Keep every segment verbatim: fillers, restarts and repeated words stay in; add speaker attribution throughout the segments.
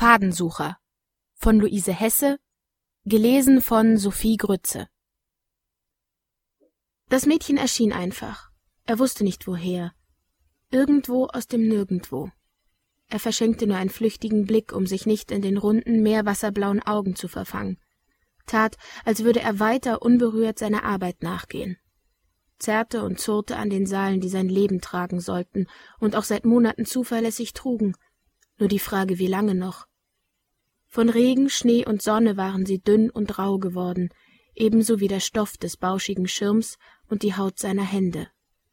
Speaker 1: Fadensucher von Luise Hesse, gelesen von Sophie Grütze. Das Mädchen erschien einfach. Er wusste nicht woher. Irgendwo aus dem Nirgendwo. Er verschenkte nur einen flüchtigen Blick, um sich nicht in den runden, meerwasserblauen Augen zu verfangen. Tat, als würde er weiter unberührt seiner Arbeit nachgehen. Zerrte und zurrte an den Seilen, die sein Leben tragen sollten und auch seit Monaten zuverlässig trugen. Nur die Frage, wie lange noch? Von Regen, Schnee und Sonne waren sie dünn und rau geworden, ebenso wie der Stoff des bauschigen Schirms und die Haut seiner Hände.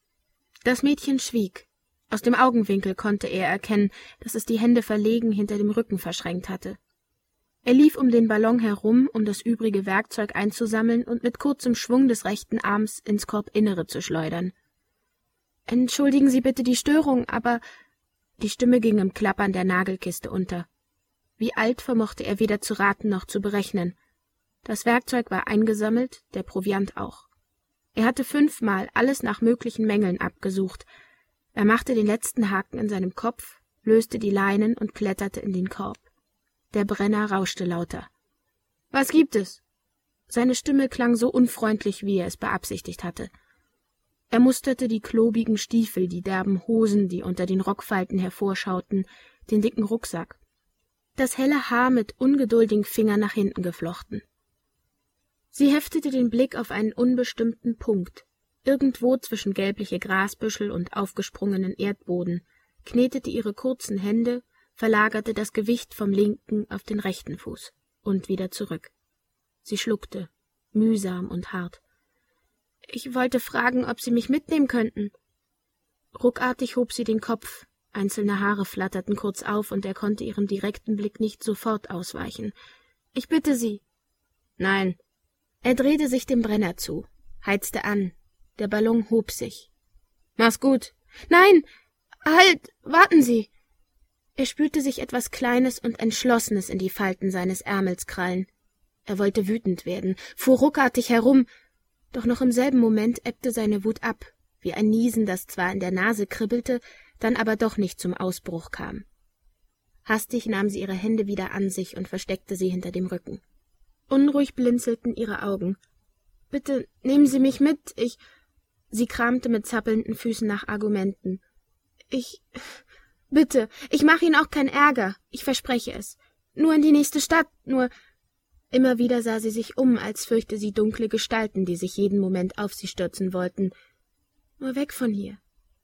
Speaker 1: Das Mädchen schwieg. Aus dem Augenwinkel konnte er erkennen, dass es die Hände verlegen hinter dem Rücken verschränkt hatte. Er lief um den Ballon herum, um das übrige Werkzeug einzusammeln und mit kurzem Schwung des rechten Arms ins Korbinnere zu schleudern. »Entschuldigen Sie bitte die Störung, aber...« Die Stimme ging im Klappern der Nagelkiste unter. Wie alt vermochte er weder zu raten noch zu berechnen. Das Werkzeug war eingesammelt, der Proviant auch. Er hatte fünfmal alles nach möglichen Mängeln abgesucht. Er machte den letzten Haken in seinem Kopf, löste die Leinen und kletterte in den Korb. Der Brenner rauschte lauter. »Was gibt es?« Seine Stimme klang so unfreundlich, wie er es beabsichtigt hatte. Er musterte die klobigen Stiefel, die derben Hosen, die unter den Rockfalten hervorschauten, den dicken Rucksack. Das helle Haar mit ungeduldigen Fingern nach hinten geflochten. Sie heftete den Blick auf einen unbestimmten Punkt, irgendwo zwischen gelbliche Grasbüschel und aufgesprungenen Erdboden, knetete ihre kurzen Hände, verlagerte das Gewicht vom linken auf den rechten Fuß und wieder zurück. Sie schluckte, mühsam und hart. »Ich wollte fragen, ob Sie mich mitnehmen könnten.« Ruckartig hob sie den Kopf, einzelne Haare flatterten kurz auf, und er konnte ihrem direkten Blick nicht sofort ausweichen. »Ich bitte Sie.« »Nein.« Er drehte sich dem Brenner zu, heizte an. Der Ballon hob sich. »Mach's gut.« »Nein! Halt! Warten Sie!« Er spürte sich etwas Kleines und Entschlossenes in die Falten seines Ärmels krallen. Er wollte wütend werden, fuhr ruckartig herum, doch noch im selben Moment ebbte seine Wut ab, wie ein Niesen, das zwar in der Nase kribbelte, dann aber doch nicht zum Ausbruch kam. Hastig nahm sie ihre Hände wieder an sich und versteckte sie hinter dem Rücken. Unruhig blinzelten ihre Augen. »Bitte, nehmen Sie mich mit, ich...« Sie kramte mit zappelnden Füßen nach Argumenten. »Ich... Bitte, ich mache Ihnen auch keinen Ärger, ich verspreche es. Nur in die nächste Stadt, nur...« Immer wieder sah sie sich um, als fürchte sie dunkle Gestalten, die sich jeden Moment auf sie stürzen wollten. »Nur weg von hier.«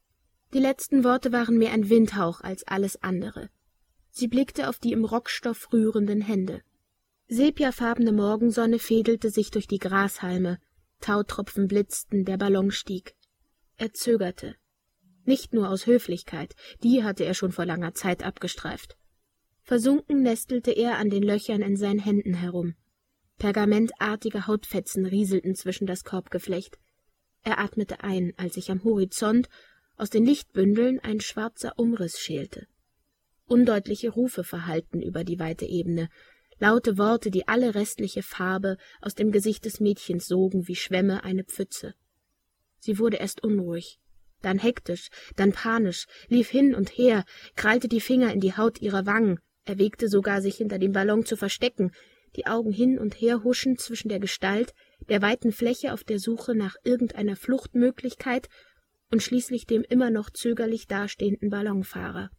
Speaker 1: Die letzten Worte waren mehr ein Windhauch als alles andere. Sie blickte auf die im Rockstoff rührenden Hände. Sepiafarbene Morgensonne fädelte sich durch die Grashalme, Tautropfen blitzten, der Ballon stieg. Er zögerte. Nicht nur aus Höflichkeit, die hatte er schon vor langer Zeit abgestreift. Versunken nestelte er an den Löchern in seinen Händen herum. Pergamentartige Hautfetzen rieselten zwischen das Korbgeflecht. Er atmete ein, als sich am Horizont aus den Lichtbündeln ein schwarzer Umriss schälte. Undeutliche Rufe verhallten über die weite Ebene, laute Worte, die alle restliche Farbe aus dem Gesicht des Mädchens sogen wie Schwämme eine Pfütze. Sie wurde erst unruhig, dann hektisch, dann panisch, lief hin und her, krallte die Finger in die Haut ihrer Wangen, erwägte sogar, sich hinter dem Ballon zu verstecken, die Augen hin und her huschend zwischen der Gestalt, der weiten Fläche auf der Suche nach irgendeiner Fluchtmöglichkeit und schließlich dem immer noch zögerlich dastehenden Ballonfahrer.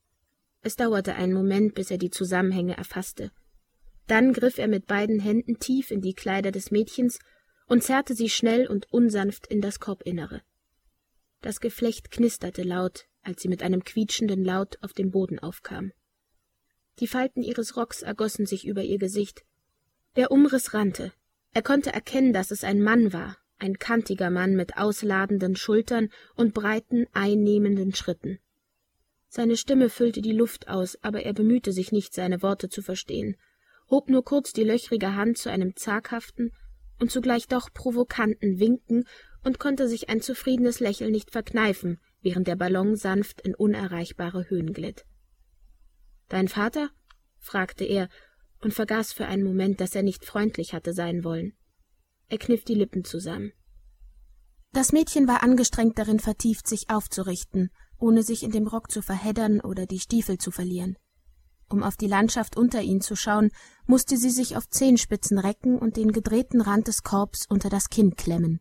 Speaker 1: Es dauerte einen Moment, bis er die Zusammenhänge erfasste. Dann griff er mit beiden Händen tief in die Kleider des Mädchens und zerrte sie schnell und unsanft in das Korbinnere. Das Geflecht knisterte laut, als sie mit einem quietschenden Laut auf dem Boden aufkam. Die Falten ihres Rocks ergossen sich über ihr Gesicht. Der Umriss rannte. Er konnte erkennen, dass es ein Mann war, ein kantiger Mann mit ausladenden Schultern und breiten, einnehmenden Schritten. Seine Stimme füllte die Luft aus, aber er bemühte sich nicht, seine Worte zu verstehen, hob nur kurz die löchrige Hand zu einem zaghaften und zugleich doch provokanten Winken und konnte sich ein zufriedenes Lächeln nicht verkneifen, während der Ballon sanft in unerreichbare Höhen glitt. »Dein Vater?« fragte er und vergaß für einen Moment, dass er nicht freundlich hatte sein wollen. Er kniff die Lippen zusammen. Das Mädchen war angestrengt darin vertieft, sich aufzurichten, ohne sich in dem Rock zu verheddern oder die Stiefel zu verlieren. Um auf die Landschaft unter ihnen zu schauen, musste sie sich auf Zehenspitzen recken und den gedrehten Rand des Korbs unter das Kinn klemmen.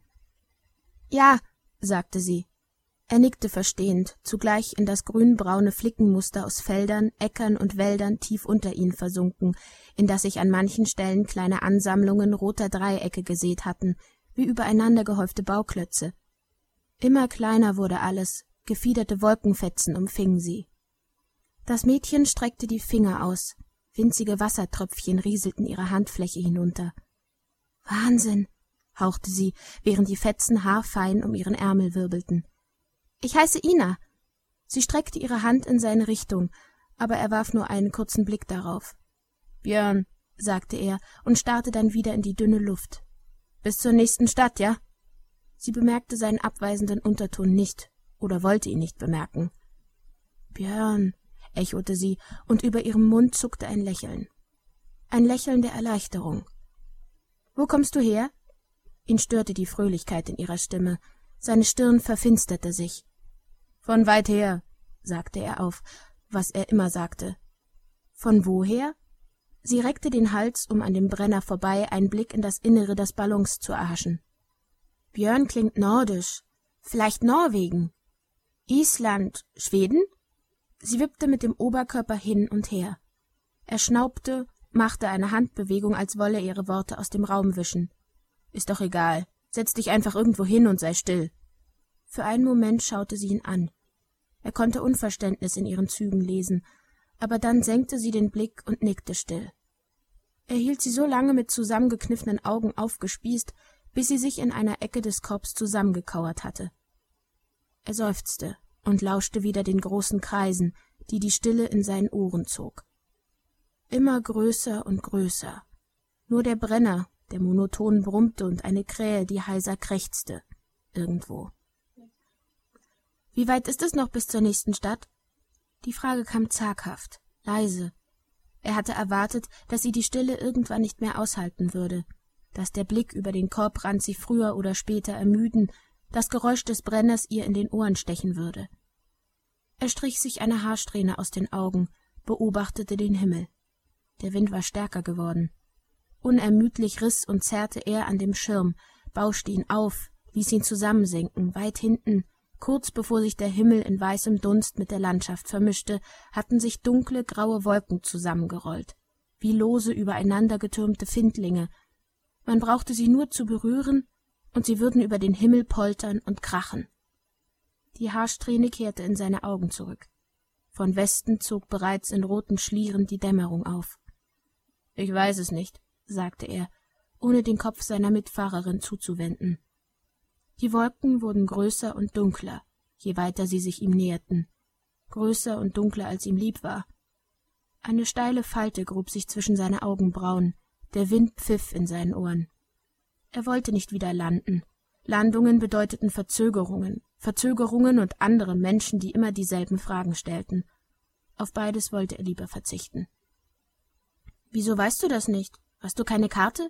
Speaker 1: »Ja«, sagte sie. Er nickte verstehend, zugleich in das grünbraune Flickenmuster aus Feldern, Äckern und Wäldern tief unter ihnen versunken, in das sich an manchen Stellen kleine Ansammlungen roter Dreiecke gesät hatten, wie übereinander gehäufte Bauklötze. Immer kleiner wurde alles, gefiederte Wolkenfetzen umfingen sie. Das Mädchen streckte die Finger aus, winzige Wassertröpfchen rieselten ihre Handfläche hinunter. »Wahnsinn«, hauchte sie, während die Fetzen haarfein um ihren Ärmel wirbelten. »Ich heiße Ina.« Sie streckte ihre Hand in seine Richtung, aber er warf nur einen kurzen Blick darauf. »Björn«, sagte er und starrte dann wieder in die dünne Luft. »Bis zur nächsten Stadt, ja?« Sie bemerkte seinen abweisenden Unterton nicht oder wollte ihn nicht bemerken. »Björn«, echote sie, und über ihrem Mund zuckte ein Lächeln. Ein Lächeln der Erleichterung. »Wo kommst du her?« Ihn störte die Fröhlichkeit in ihrer Stimme. Seine Stirn verfinsterte sich. »Von weit her«, sagte er auf, was er immer sagte. »Von woher?« Sie reckte den Hals, um an dem Brenner vorbei einen Blick in das Innere des Ballons zu erhaschen. »Björn klingt nordisch. Vielleicht Norwegen. Island, Schweden?« Sie wippte mit dem Oberkörper hin und her. Er schnaubte, machte eine Handbewegung, als wolle er ihre Worte aus dem Raum wischen. »Ist doch egal. Setz dich einfach irgendwo hin und sei still.« Für einen Moment schaute sie ihn an. Er konnte Unverständnis in ihren Zügen lesen, aber dann senkte sie den Blick und nickte still. Er hielt sie so lange mit zusammengekniffenen Augen aufgespießt, bis sie sich in einer Ecke des Korbs zusammengekauert hatte. Er seufzte und lauschte wieder den großen Kreisen, die die Stille in seinen Ohren zog. Immer größer und größer. Nur der Brenner, der monoton brummte, und eine Krähe, die heiser krächzte, irgendwo. »Wie weit ist es noch bis zur nächsten Stadt?« Die Frage kam zaghaft, leise. Er hatte erwartet, dass sie die Stille irgendwann nicht mehr aushalten würde, dass der Blick über den Korbrand sie früher oder später ermüden, das Geräusch des Brenners ihr in den Ohren stechen würde. Er strich sich eine Haarsträhne aus den Augen, beobachtete den Himmel. Der Wind war stärker geworden. Unermüdlich riss und zerrte er an dem Schirm, bauschte ihn auf, ließ ihn zusammensinken, weit hinten. Kurz bevor sich der Himmel in weißem Dunst mit der Landschaft vermischte, hatten sich dunkle, graue Wolken zusammengerollt, wie lose übereinander getürmte Findlinge. Man brauchte sie nur zu berühren, und sie würden über den Himmel poltern und krachen. Die Haarsträhne kehrte in seine Augen zurück. Von Westen zog bereits in roten Schlieren die Dämmerung auf. »Ich weiß es nicht«, sagte er, ohne den Kopf seiner Mitfahrerin zuzuwenden. Die Wolken wurden größer und dunkler, je weiter sie sich ihm näherten, größer und dunkler, als ihm lieb war. Eine steile Falte grub sich zwischen seine Augenbrauen, der Wind pfiff in seinen Ohren. Er wollte nicht wieder landen. Landungen bedeuteten Verzögerungen, Verzögerungen und andere Menschen, die immer dieselben Fragen stellten. Auf beides wollte er lieber verzichten. »Wieso weißt du das nicht? Hast du keine Karte?«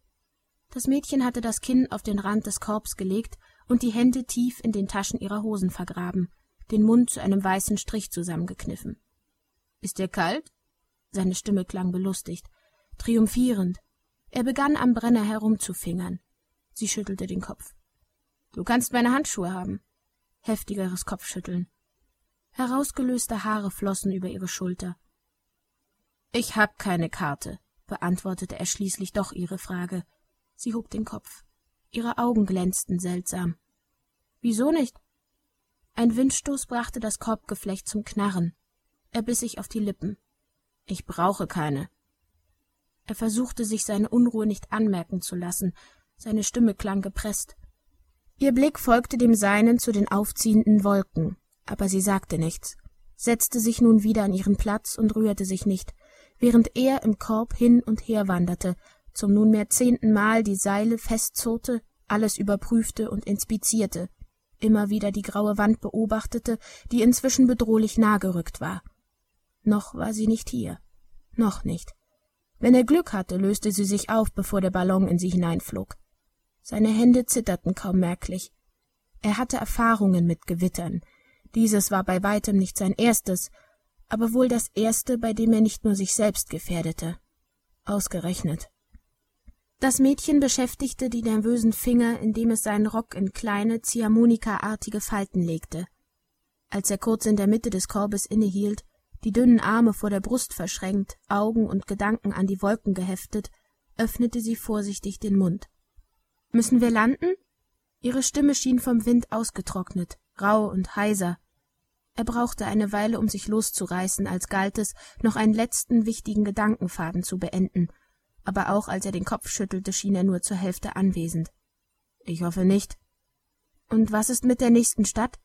Speaker 1: Das Mädchen hatte das Kinn auf den Rand des Korbs gelegt und die Hände tief in den Taschen ihrer Hosen vergraben, den Mund zu einem weißen Strich zusammengekniffen. »Ist dir kalt?« Seine Stimme klang belustigt, triumphierend. Er begann am Brenner herumzufingern. Sie schüttelte den Kopf. »Du kannst meine Handschuhe haben.« Heftigeres Kopfschütteln. Herausgelöste Haare flossen über ihre Schulter. »Ich hab keine Karte«, beantwortete er schließlich doch ihre Frage. Sie hob den Kopf. Ihre Augen glänzten seltsam. »Wieso nicht?« Ein Windstoß brachte das Korbgeflecht zum Knarren. Er biss sich auf die Lippen. »Ich brauche keine.« Er versuchte, sich seine Unruhe nicht anmerken zu lassen. Seine Stimme klang gepresst. Ihr Blick folgte dem seinen zu den aufziehenden Wolken, aber sie sagte nichts, setzte sich nun wieder an ihren Platz und rührte sich nicht, während er im Korb hin und her wanderte, zum nunmehr zehnten Mal die Seile festzurrte, alles überprüfte und inspizierte, immer wieder die graue Wand beobachtete, die inzwischen bedrohlich nah gerückt war. Noch war sie nicht hier, noch nicht. Wenn er Glück hatte, löste sie sich auf, bevor der Ballon in sie hineinflog. Seine Hände zitterten kaum merklich. Er hatte Erfahrungen mit Gewittern. Dieses war bei weitem nicht sein erstes, aber wohl das erste, bei dem er nicht nur sich selbst gefährdete. Ausgerechnet. Das Mädchen beschäftigte die nervösen Finger, indem es seinen Rock in kleine, Ziehharmonikaartige Falten legte. Als er kurz in der Mitte des Korbes innehielt, die dünnen Arme vor der Brust verschränkt, Augen und Gedanken an die Wolken geheftet, öffnete sie vorsichtig den Mund. »Müssen wir landen?« Ihre Stimme schien vom Wind ausgetrocknet, rau und heiser. Er brauchte eine Weile, um sich loszureißen, als galt es, noch einen letzten wichtigen Gedankenfaden zu beenden, aber auch als er den Kopf schüttelte, schien er nur zur Hälfte anwesend. »Ich hoffe nicht.« »Und was ist mit der nächsten Stadt?«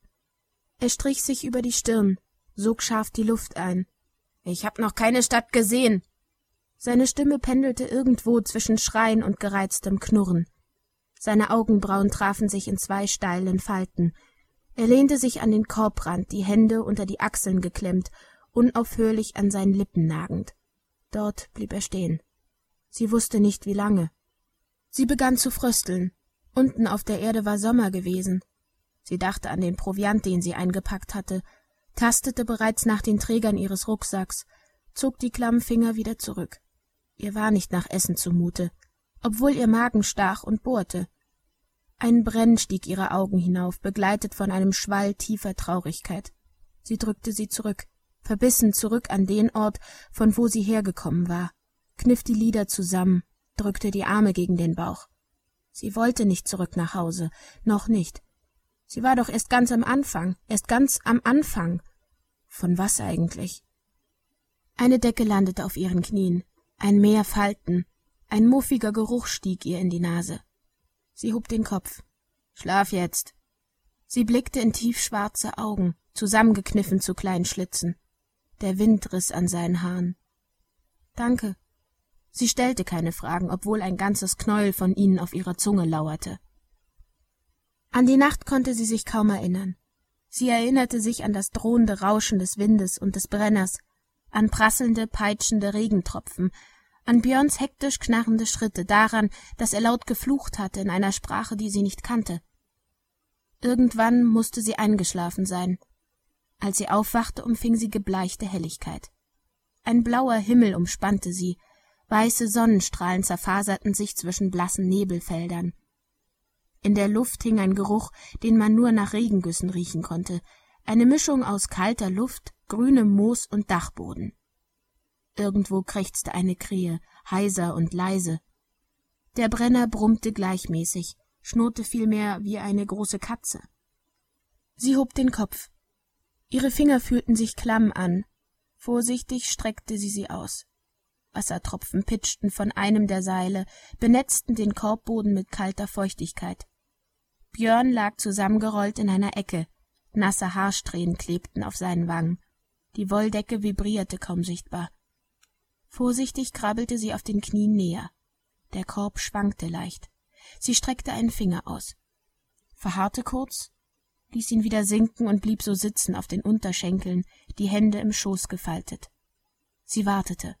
Speaker 1: Er strich sich über die Stirn, sog scharf die Luft ein. »Ich hab noch keine Stadt gesehen!« Seine Stimme pendelte irgendwo zwischen Schreien und gereiztem Knurren. Seine Augenbrauen trafen sich in zwei steilen Falten. Er lehnte sich an den Korbrand, die Hände unter die Achseln geklemmt, unaufhörlich an seinen Lippen nagend. Dort blieb er stehen. Sie wusste nicht, wie lange. Sie begann zu frösteln. Unten auf der Erde war Sommer gewesen. Sie dachte an den Proviant, den sie eingepackt hatte, tastete bereits nach den Trägern ihres Rucksacks, zog die klammen Finger wieder zurück. Ihr war nicht nach Essen zumute, obwohl ihr Magen stach und bohrte. Ein Brennen stieg ihre Augen hinauf, begleitet von einem Schwall tiefer Traurigkeit. Sie drückte sie zurück, verbissen zurück an den Ort, von wo sie hergekommen war, kniff die Lider zusammen, drückte die Arme gegen den Bauch. Sie wollte nicht zurück nach Hause, noch nicht. Sie war doch erst ganz am Anfang, erst ganz am Anfang. Von was eigentlich? Eine Decke landete auf ihren Knien, ein Meer Falten, ein muffiger Geruch stieg ihr in die Nase. Sie hob den Kopf. »Schlaf jetzt!« Sie blickte in tiefschwarze Augen, zusammengekniffen zu kleinen Schlitzen. Der Wind riss an seinen Haaren. »Danke.« Sie stellte keine Fragen, obwohl ein ganzes Knäuel von ihnen auf ihrer Zunge lauerte. An die Nacht konnte sie sich kaum erinnern. Sie erinnerte sich an das drohende Rauschen des Windes und des Brenners, an prasselnde, peitschende Regentropfen, an Björns hektisch knarrende Schritte, daran, dass er laut geflucht hatte in einer Sprache, die sie nicht kannte. Irgendwann musste sie eingeschlafen sein. Als sie aufwachte, umfing sie gebleichte Helligkeit. Ein blauer Himmel umspannte sie, weiße Sonnenstrahlen zerfaserten sich zwischen blassen Nebelfeldern. In der Luft hing ein Geruch, den man nur nach Regengüssen riechen konnte, eine Mischung aus kalter Luft, grünem Moos und Dachboden. Irgendwo krächzte eine Krähe, heiser und leise. Der Brenner brummte gleichmäßig, schnurrte vielmehr wie eine große Katze. Sie hob den Kopf. Ihre Finger fühlten sich klamm an. Vorsichtig streckte sie sie aus. Wassertropfen pitschten von einem der Seile, benetzten den Korbboden mit kalter Feuchtigkeit. Björn lag zusammengerollt in einer Ecke, nasse Haarsträhnen klebten auf seinen Wangen. Die Wolldecke vibrierte kaum sichtbar. Vorsichtig krabbelte sie auf den Knien näher. Der Korb schwankte leicht. Sie streckte einen Finger aus, verharrte kurz, ließ ihn wieder sinken und blieb so sitzen auf den Unterschenkeln, die Hände im Schoß gefaltet. Sie wartete.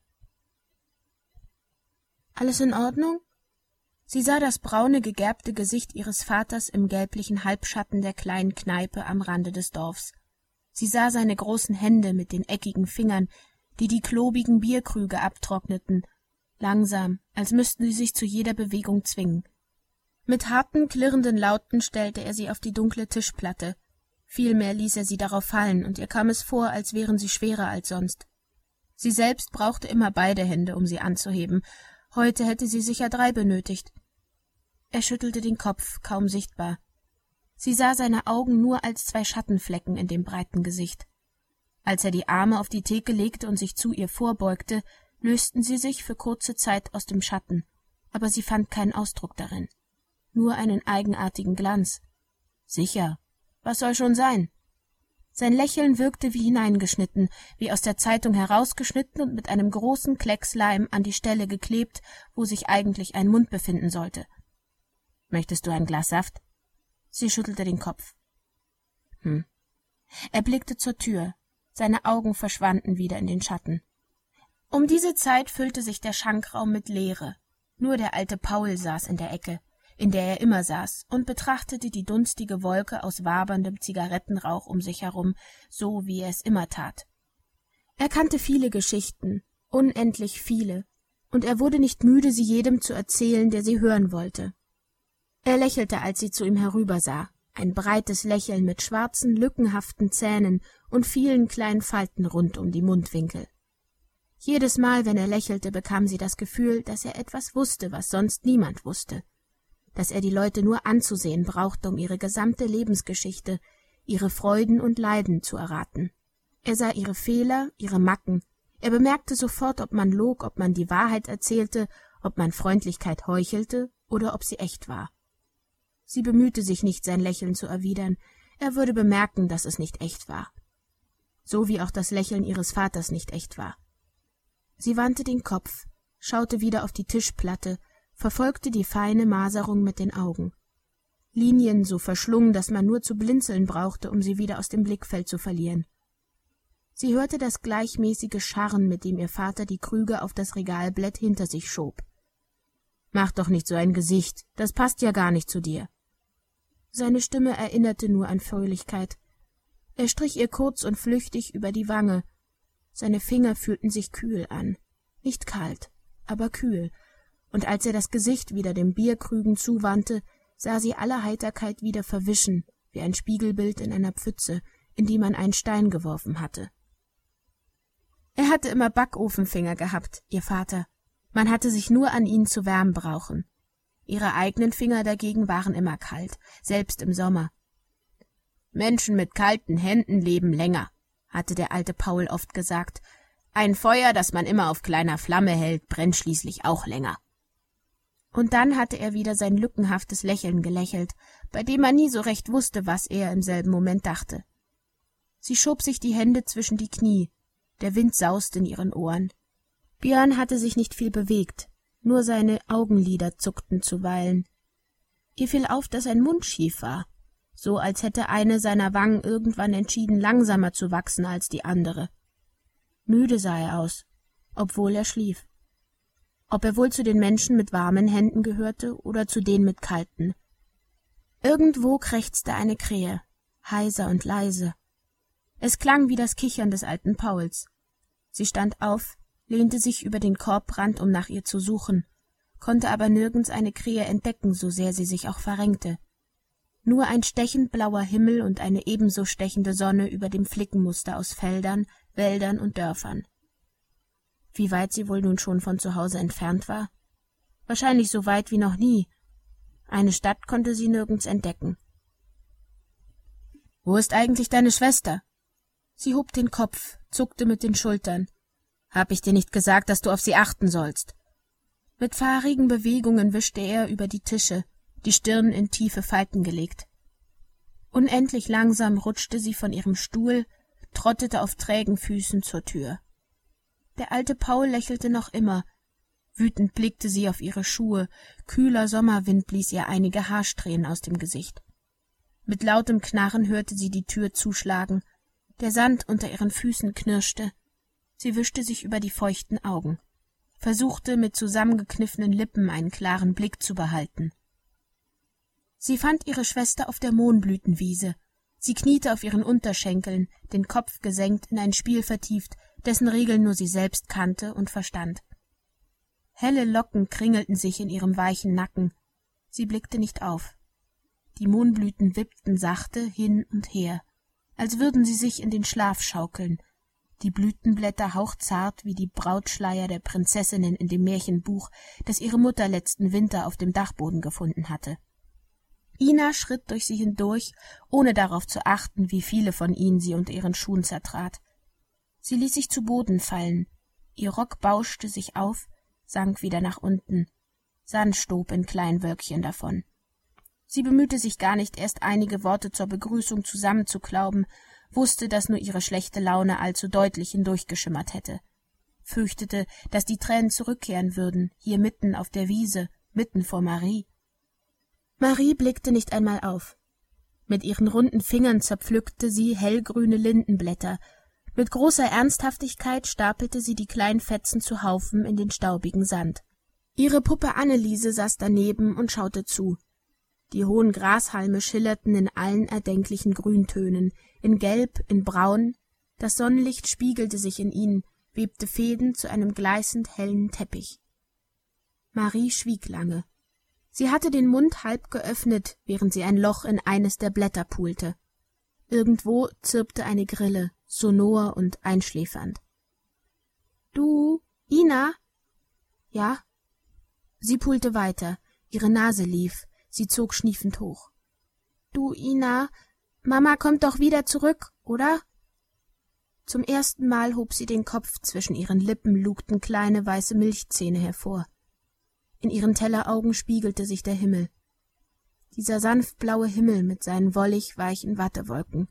Speaker 1: »Alles in Ordnung?« Sie sah das braune, gegerbte Gesicht ihres Vaters im gelblichen Halbschatten der kleinen Kneipe am Rande des Dorfs. Sie sah seine großen Hände mit den eckigen Fingern, die die klobigen Bierkrüge abtrockneten, langsam, als müssten sie sich zu jeder Bewegung zwingen. Mit harten, klirrenden Lauten stellte er sie auf die dunkle Tischplatte. Vielmehr ließ er sie darauf fallen, und ihr kam es vor, als wären sie schwerer als sonst. Sie selbst brauchte immer beide Hände, um sie anzuheben. Heute hätte sie sicher drei benötigt. Er schüttelte den Kopf, kaum sichtbar. Sie sah seine Augen nur als zwei Schattenflecken in dem breiten Gesicht. Als er die Arme auf die Theke legte und sich zu ihr vorbeugte, lösten sie sich für kurze Zeit aus dem Schatten, aber sie fand keinen Ausdruck darin, nur einen eigenartigen Glanz. Sicher, was soll schon sein? Sein Lächeln wirkte wie hineingeschnitten, wie aus der Zeitung herausgeschnitten und mit einem großen Klecks Leim an die Stelle geklebt, wo sich eigentlich ein Mund befinden sollte. »Möchtest du ein Glas Saft?« Sie schüttelte den Kopf. »Hm.« Er blickte zur Tür. Seine Augen verschwanden wieder in den Schatten. Um diese Zeit füllte sich der Schankraum mit Leere. Nur der alte Paul saß in der Ecke, in der er immer saß, und betrachtete die dunstige Wolke aus waberndem Zigarettenrauch um sich herum, so wie er es immer tat. Er kannte viele Geschichten, unendlich viele, und er wurde nicht müde, sie jedem zu erzählen, der sie hören wollte. Er lächelte, als sie zu ihm herübersah, ein breites Lächeln mit schwarzen, lückenhaften Zähnen und vielen kleinen Falten rund um die Mundwinkel. Jedes Mal, wenn er lächelte, bekam sie das Gefühl, dass er etwas wusste, was sonst niemand wusste, dass er die Leute nur anzusehen brauchte, um ihre gesamte Lebensgeschichte, ihre Freuden und Leiden zu erraten. Er sah ihre Fehler, ihre Macken, er bemerkte sofort, ob man log, ob man die Wahrheit erzählte, ob man Freundlichkeit heuchelte oder ob sie echt war. Sie bemühte sich nicht, sein Lächeln zu erwidern, er würde bemerken, dass es nicht echt war. So wie auch das Lächeln ihres Vaters nicht echt war. Sie wandte den Kopf, schaute wieder auf die Tischplatte, verfolgte die feine Maserung mit den Augen. Linien so verschlungen, dass man nur zu blinzeln brauchte, um sie wieder aus dem Blickfeld zu verlieren. Sie hörte das gleichmäßige Scharren, mit dem ihr Vater die Krüge auf das Regalbrett hinter sich schob. »Mach doch nicht so ein Gesicht, das passt ja gar nicht zu dir.« Seine Stimme erinnerte nur an Fröhlichkeit. Er strich ihr kurz und flüchtig über die Wange. Seine Finger fühlten sich kühl an, nicht kalt, aber kühl, und als er das Gesicht wieder dem Bierkrügen zuwandte, sah sie alle Heiterkeit wieder verwischen, wie ein Spiegelbild in einer Pfütze, in die man einen Stein geworfen hatte. Er hatte immer Backofenfinger gehabt, ihr Vater. Man hatte sich nur an ihn zu wärmen brauchen. Ihre eigenen Finger dagegen waren immer kalt, selbst im Sommer. »Menschen mit kalten Händen leben länger«, hatte der alte Paul oft gesagt. »Ein Feuer, das man immer auf kleiner Flamme hält, brennt schließlich auch länger.« Und dann hatte er wieder sein lückenhaftes Lächeln gelächelt, bei dem man nie so recht wusste, was er im selben Moment dachte. Sie schob sich die Hände zwischen die Knie, der Wind sauste in ihren Ohren. Björn hatte sich nicht viel bewegt, nur seine Augenlider zuckten zuweilen. Ihr fiel auf, dass sein Mund schief war, so als hätte eine seiner Wangen irgendwann entschieden, langsamer zu wachsen als die andere. Müde sah er aus, obwohl er schlief. Ob er wohl zu den Menschen mit warmen Händen gehörte oder zu denen mit kalten. Irgendwo krächzte eine Krähe, heiser und leise. Es klang wie das Kichern des alten Pauls. Sie stand auf, lehnte sich über den Korbrand, um nach ihr zu suchen, konnte aber nirgends eine Krähe entdecken, so sehr sie sich auch verrenkte. Nur ein stechend blauer Himmel und eine ebenso stechende Sonne über dem Flickenmuster aus Feldern, Wäldern und Dörfern. Wie weit sie wohl nun schon von zu Hause entfernt war? Wahrscheinlich so weit wie noch nie. Eine Stadt konnte sie nirgends entdecken. »Wo ist eigentlich deine Schwester?« Sie hob den Kopf, zuckte mit den Schultern. »Hab ich dir nicht gesagt, dass du auf sie achten sollst?« Mit fahrigen Bewegungen wischte er über die Tische, die Stirn in tiefe Falten gelegt. Unendlich langsam rutschte sie von ihrem Stuhl, trottete auf trägen Füßen zur Tür. Der alte Paul lächelte noch immer. Wütend blickte sie auf ihre Schuhe, kühler Sommerwind blies ihr einige Haarsträhnen aus dem Gesicht. Mit lautem Knarren hörte sie die Tür zuschlagen, der Sand unter ihren Füßen knirschte. Sie wischte sich über die feuchten Augen, versuchte mit zusammengekniffenen Lippen einen klaren Blick zu behalten. Sie fand ihre Schwester auf der Mohnblütenwiese. Sie kniete auf ihren Unterschenkeln, den Kopf gesenkt, in ein Spiel vertieft, dessen Regeln nur sie selbst kannte und verstand. Helle Locken kringelten sich in ihrem weichen Nacken. Sie blickte nicht auf. Die Mohnblüten wippten sachte hin und her, als würden sie sich in den Schlaf schaukeln, die Blütenblätter hauchzart wie die Brautschleier der Prinzessinnen in dem Märchenbuch, das ihre Mutter letzten Winter auf dem Dachboden gefunden hatte. Ina schritt durch sie hindurch, ohne darauf zu achten, wie viele von ihnen sie unter ihren Schuhen zertrat. Sie ließ sich zu Boden fallen, ihr Rock bauschte sich auf, sank wieder nach unten, Sand stob in kleinen Wölkchen davon. Sie bemühte sich gar nicht, erst einige Worte zur Begrüßung zusammenzuklauben, wusste, dass nur ihre schlechte Laune allzu deutlich hindurchgeschimmert hätte, fürchtete, dass die Tränen zurückkehren würden, hier mitten auf der Wiese, mitten vor Marie. Marie blickte nicht einmal auf. Mit ihren runden Fingern zerpflückte sie hellgrüne Lindenblätter. Mit großer Ernsthaftigkeit stapelte sie die kleinen Fetzen zu Haufen in den staubigen Sand. Ihre Puppe Anneliese saß daneben und schaute zu. Die hohen Grashalme schillerten in allen erdenklichen Grüntönen, in Gelb, in Braun, Das Sonnenlicht spiegelte sich in ihnen, webte Fäden zu einem gleißend hellen Teppich. Marie schwieg lange. Sie hatte den Mund halb geöffnet, während sie ein Loch in eines der Blätter pulte. Irgendwo zirpte eine Grille, sonor und einschläfernd. »Du, Ina?« »Ja?« Sie pulte weiter, ihre Nase lief, sie zog schniefend hoch. »Du, Ina, Mama kommt doch wieder zurück, oder?« Zum ersten Mal hob sie den Kopf, zwischen ihren Lippen lugten kleine weiße Milchzähne hervor. In ihren Telleraugen spiegelte sich der Himmel. Dieser sanftblaue Himmel mit seinen wollig weichen Wattewolken.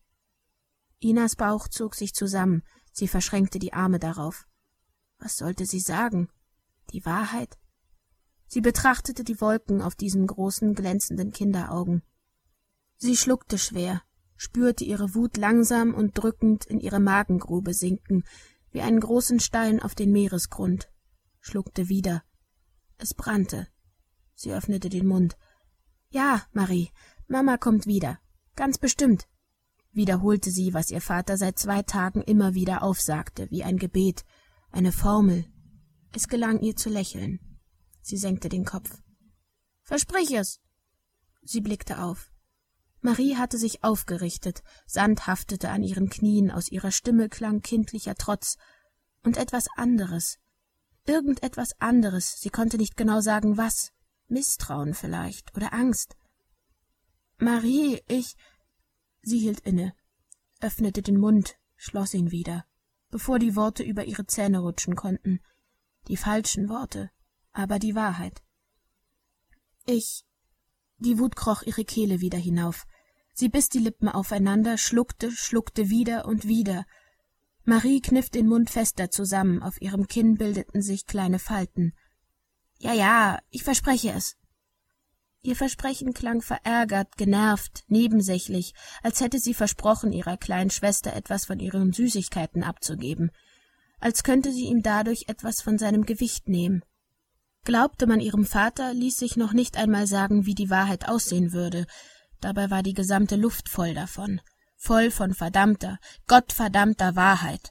Speaker 1: Inas Bauch zog sich zusammen, sie verschränkte die Arme darauf. Was sollte sie sagen? Die Wahrheit? Sie betrachtete die Wolken auf diesen großen, glänzenden Kinderaugen. Sie schluckte schwer, spürte ihre Wut langsam und drückend in ihre Magengrube sinken, wie einen großen Stein auf den Meeresgrund, schluckte wieder. Es brannte. Sie öffnete den Mund. »Ja, Marie, Mama kommt wieder. Ganz bestimmt«, wiederholte sie, was ihr Vater seit zwei Tagen immer wieder aufsagte, wie ein Gebet, eine Formel. Es gelang ihr zu lächeln. Sie senkte den Kopf. »Versprich es!« Sie blickte auf. Marie hatte sich aufgerichtet, Sand haftete an ihren Knien, aus ihrer Stimme klang kindlicher Trotz. Und etwas anderes, irgendetwas anderes, sie konnte nicht genau sagen, was. Misstrauen vielleicht oder Angst. »Marie, ich...« Sie hielt inne, öffnete den Mund, schloss ihn wieder, bevor die Worte über ihre Zähne rutschen konnten. Die falschen Worte, aber die Wahrheit. »Ich...« Die Wut kroch ihre Kehle wieder hinauf. Sie biss die Lippen aufeinander, schluckte, schluckte wieder und wieder. Marie kniff den Mund fester zusammen, auf ihrem Kinn bildeten sich kleine Falten. »Ja, ja, ich verspreche es.« Ihr Versprechen klang verärgert, genervt, nebensächlich, als hätte sie versprochen, ihrer kleinen Schwester etwas von ihren Süßigkeiten abzugeben, als könnte sie ihm dadurch etwas von seinem Gewicht nehmen. Glaubte man ihrem Vater, ließ sich noch nicht einmal sagen, wie die Wahrheit aussehen würde, dabei war die gesamte Luft voll davon, voll von verdammter, gottverdammter Wahrheit.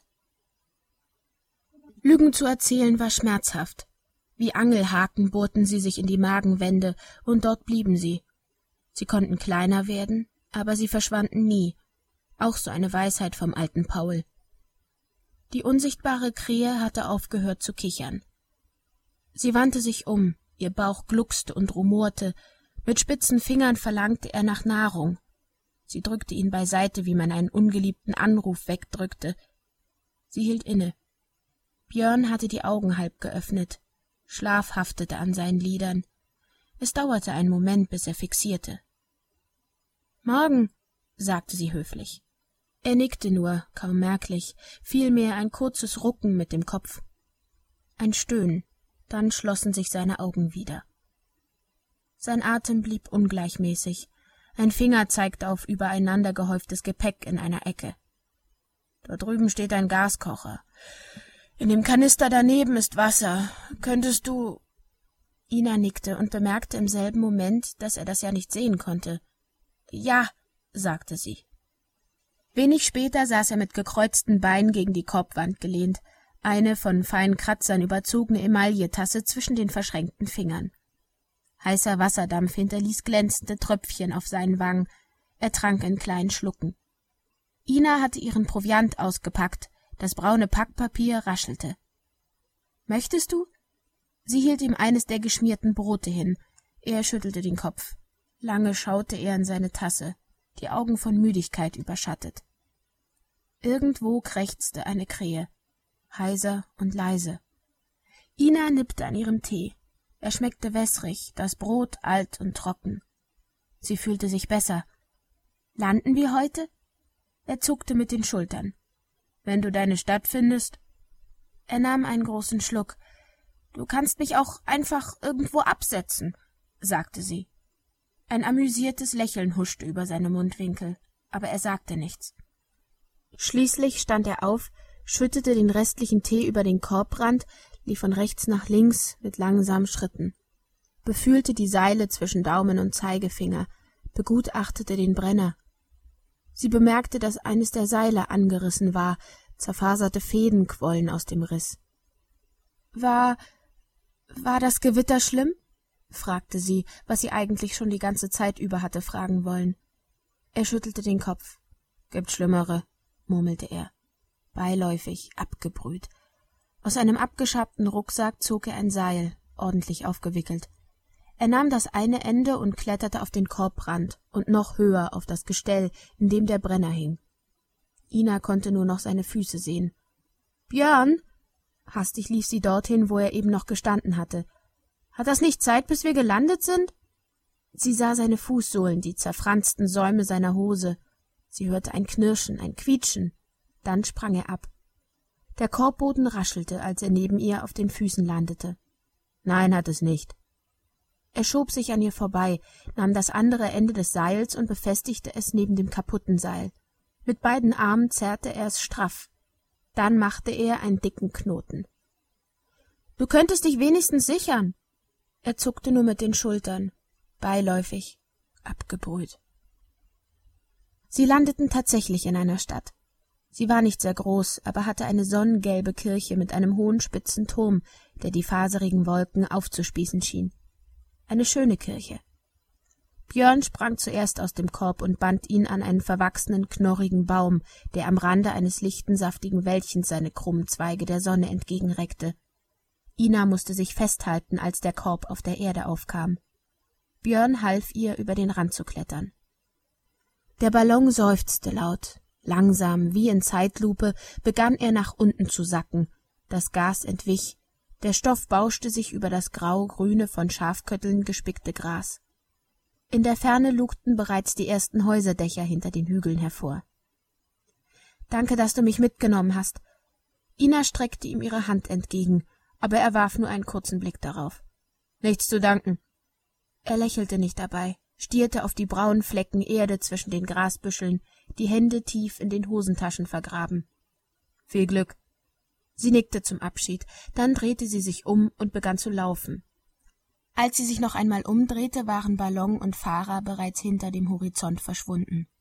Speaker 1: Lügen zu erzählen war schmerzhaft. Wie Angelhaken bohrten sie sich in die Magenwände, und dort blieben sie. Sie konnten kleiner werden, aber sie verschwanden nie. Auch so eine Weisheit vom alten Paul. Die unsichtbare Krähe hatte aufgehört zu kichern. Sie wandte sich um, ihr Bauch gluckste und rumorte, mit spitzen Fingern verlangte er nach Nahrung. Sie drückte ihn beiseite, wie man einen ungeliebten Anruf wegdrückte. Sie hielt inne. Björn hatte die Augen halb geöffnet. Schlaf haftete an seinen Lidern. Es dauerte einen Moment, bis er fixierte. »Morgen«, sagte sie höflich. Er nickte nur, kaum merklich, vielmehr ein kurzes Rucken mit dem Kopf. Ein Stöhnen, dann schlossen sich seine Augen wieder. Sein Atem blieb ungleichmäßig. Ein Finger zeigte auf übereinander gehäuftes Gepäck in einer Ecke. »Da drüben steht ein Gaskocher. In dem Kanister daneben ist Wasser. Könntest du...« Ina nickte und bemerkte im selben Moment, dass er das ja nicht sehen konnte. »Ja«, sagte sie. Wenig später saß er mit gekreuzten Beinen gegen die Korbwand gelehnt, eine von feinen Kratzern überzogene Emailletasse zwischen den verschränkten Fingern. Heißer Wasserdampf hinterließ glänzende Tröpfchen auf seinen Wangen. Er trank in kleinen Schlucken. Ina hatte ihren Proviant ausgepackt. Das braune Packpapier raschelte. »Möchtest du?« Sie hielt ihm eines der geschmierten Brote hin. Er schüttelte den Kopf. Lange schaute er in seine Tasse, die Augen von Müdigkeit überschattet. Irgendwo krächzte eine Krähe, heiser und leise. Ina nippte an ihrem Tee. Er schmeckte wässrig, das Brot alt und trocken. Sie fühlte sich besser. »Landen wir heute?« Er zuckte mit den Schultern. »Wenn du deine Stadt findest.« Er nahm einen großen Schluck. »Du kannst mich auch einfach irgendwo absetzen«, sagte sie. Ein amüsiertes Lächeln huschte über seine Mundwinkel, aber er sagte nichts. Schließlich stand er auf, schüttete den restlichen Tee über den Korbrand, lief von rechts nach links mit langsamen Schritten, befühlte die Seile zwischen Daumen und Zeigefinger, begutachtete den Brenner. Sie bemerkte, dass eines der Seile angerissen war, zerfaserte Fäden quollen aus dem Riss. »War... war das Gewitter schlimm?« fragte sie, was sie eigentlich schon die ganze Zeit über hatte fragen wollen. Er schüttelte den Kopf. »Gibt Schlimmere«, murmelte er. Beiläufig, abgebrüht. Aus einem abgeschabten Rucksack zog er ein Seil, ordentlich aufgewickelt. Er nahm das eine Ende und kletterte auf den Korbrand und noch höher auf das Gestell, in dem der Brenner hing. Ina konnte nur noch seine Füße sehen. »Björn!« Hastig lief sie dorthin, wo er eben noch gestanden hatte. »Hat das nicht Zeit, bis wir gelandet sind?« Sie sah seine Fußsohlen, die zerfransten Säume seiner Hose. Sie hörte ein Knirschen, ein Quietschen. Dann sprang er ab. Der Korbboden raschelte, als er neben ihr auf den Füßen landete. »Nein, hat es nicht.« Er schob sich an ihr vorbei, nahm das andere Ende des Seils und befestigte es neben dem kaputten Seil. Mit beiden Armen zerrte er es straff. Dann machte er einen dicken Knoten. »Du könntest dich wenigstens sichern.« Er zuckte nur mit den Schultern, beiläufig, abgebrüht. Sie landeten tatsächlich in einer Stadt. Sie war nicht sehr groß, aber hatte eine sonnengelbe Kirche mit einem hohen spitzen Turm, der die faserigen Wolken aufzuspießen schien. Eine schöne Kirche. Björn sprang zuerst aus dem Korb und band ihn an einen verwachsenen, knorrigen Baum, der am Rande eines lichten, saftigen Wäldchens seine krummen Zweige der Sonne entgegenreckte. Ina musste sich festhalten, als der Korb auf der Erde aufkam. Björn half ihr, über den Rand zu klettern. Der Ballon seufzte laut. Langsam, wie in Zeitlupe, begann er nach unten zu sacken. Das Gas entwich. Der Stoff bauschte sich über das grau-grüne, von Schafkötteln gespickte Gras. In der Ferne lugten bereits die ersten Häuserdächer hinter den Hügeln hervor. »Danke, dass du mich mitgenommen hast.« Ina streckte ihm ihre Hand entgegen, aber er warf nur einen kurzen Blick darauf. »Nichts zu danken.« Er lächelte nicht dabei, stierte auf die braunen Flecken Erde zwischen den Grasbüscheln, die Hände tief in den Hosentaschen vergraben. »Viel Glück.« Sie nickte zum Abschied, dann drehte sie sich um und begann zu laufen. Als sie sich noch einmal umdrehte, waren Ballon und Fahrer bereits hinter dem Horizont verschwunden.